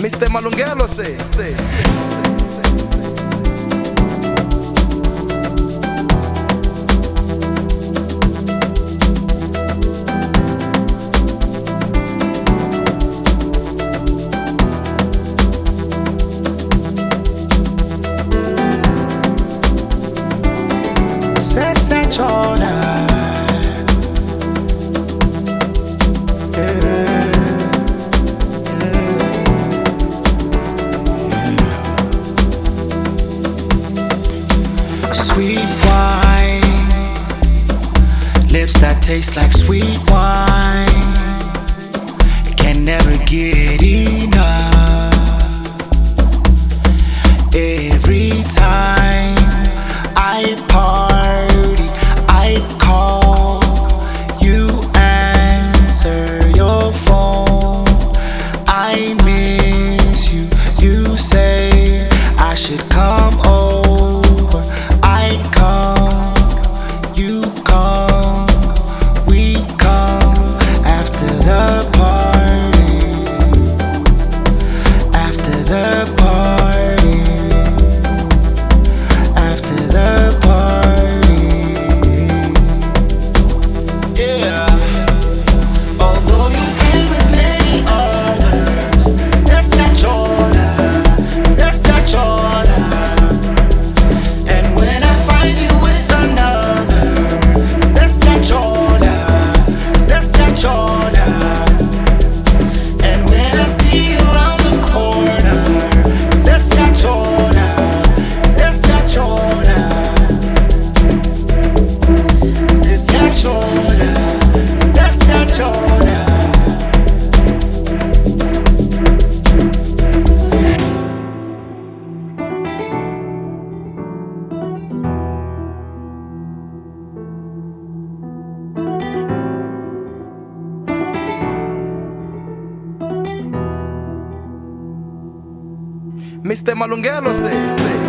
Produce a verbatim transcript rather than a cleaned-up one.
mister Malungelo say, say. Sweet wine, lips that taste like sweet wine, can never get enough. Every time I party, I call, you answer your phone. I miss you, you say I should come over. I come, you come, we come after the party, after the party, after the party. Yeah. Although you've been with many others, Sessa Chola, Sessa Chola. mister Malungelo say, say.